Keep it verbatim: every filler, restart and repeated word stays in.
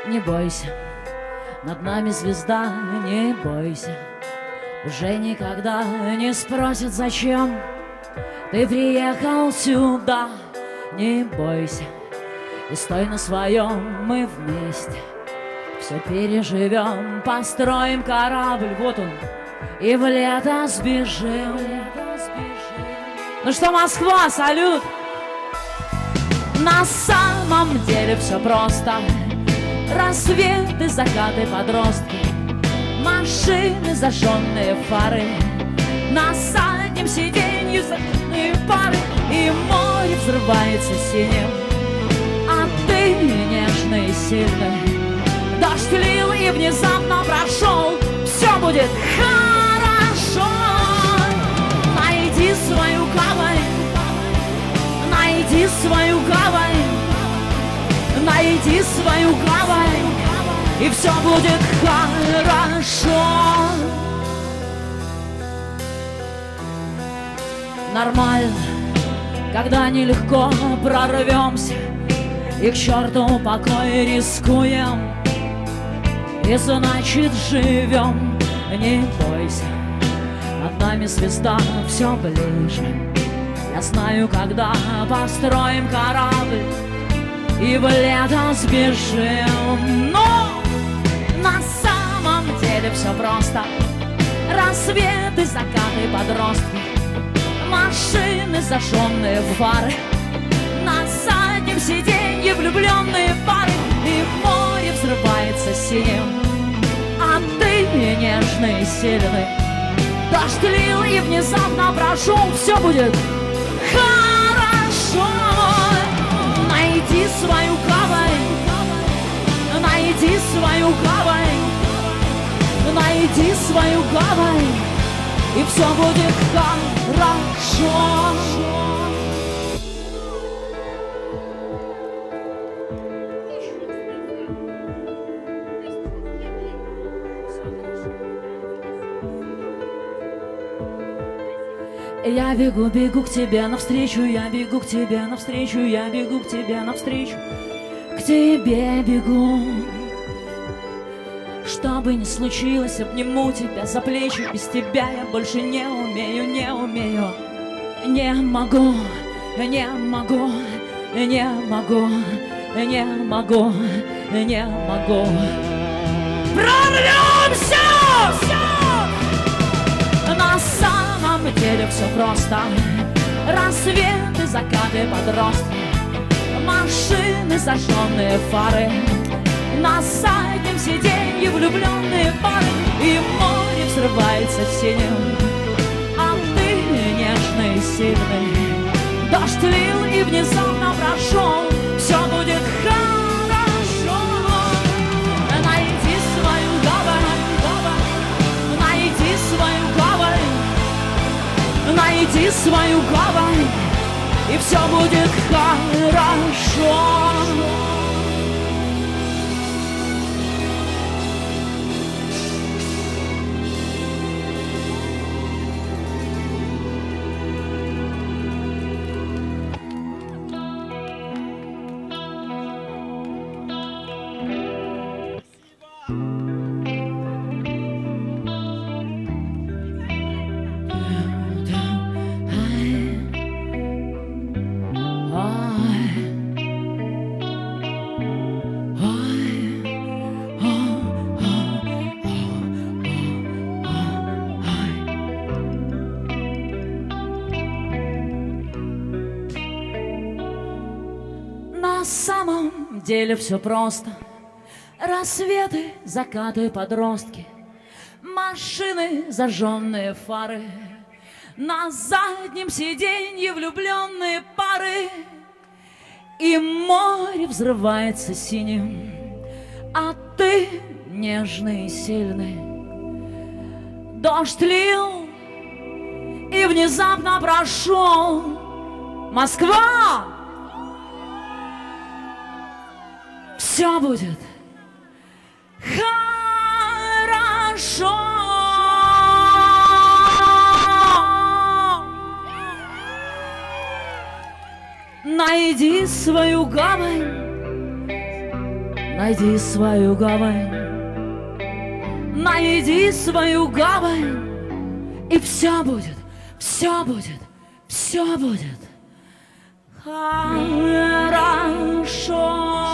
Не бойся, над нами звезда, не бойся. Уже никогда не спросят, зачем ты приехал сюда. Не бойся и стой на своем, мы вместе все переживем. Построим корабль, вот он, и в лето сбежим. Ну что, Москва, салют! На самом деле все просто. Рассветы, закаты, подростки, машины, зажженные фары, на заднем сиденье закрытые пары, и море взрывается синим, а ты нежный и сильный. Дождь лил и внезапно прошел, все будет хорошо. Найди свою гавань, найди свою гавань, найди свою гавань, и все будет хорошо. Нормально, когда нелегко прорвемся и к черту покой рискуем, и значит живем. Не бойся, над нами звезда все ближе. Я знаю, когда построим корабль и в лето сбежим. Но на самом деле все просто. Рассветы, закаты, подростки, машины, зажженные фары, на заднем сиденье влюбленные пары, и море взрывается синим, а ты нежный и сильный. Дождь лил и внезапно прошел, все будет хорошо. Найди свою гавань, найди свою гавань, найди свою гавань, и все будет хорошо. Я бегу, бегу к тебе навстречу, я бегу к тебе навстречу, я бегу к тебе навстречу, к тебе бегу. Что бы ни случилось, обниму тебя за плечи. Без тебя я больше не умею, не умею. Не могу, не могу, не могу, не могу, не могу. Прорвемся! На самом деле все просто. Рассветы, закаты, подростки, машины, зажженные фары, на заднем сиденье влюбленные пары, и море взрывается синим, а ты нежный и сильный. Дождь лил и внезапно прошел, все будет хорошо. Найди свою гавань, найди свою гавань, найди свою гавань, и все будет хорошо. На самом деле все просто. Рассветы, закаты, подростки, машины, зажженные фары, на заднем сиденье влюбленные пары, и море взрывается синим, а ты нежный и сильный. Дождь лил и внезапно прошел. Москва! Все будет хорошо. Найди свою гавань, найди свою гавань, найди свою гавань, и все будет, все будет, все будет хорошо.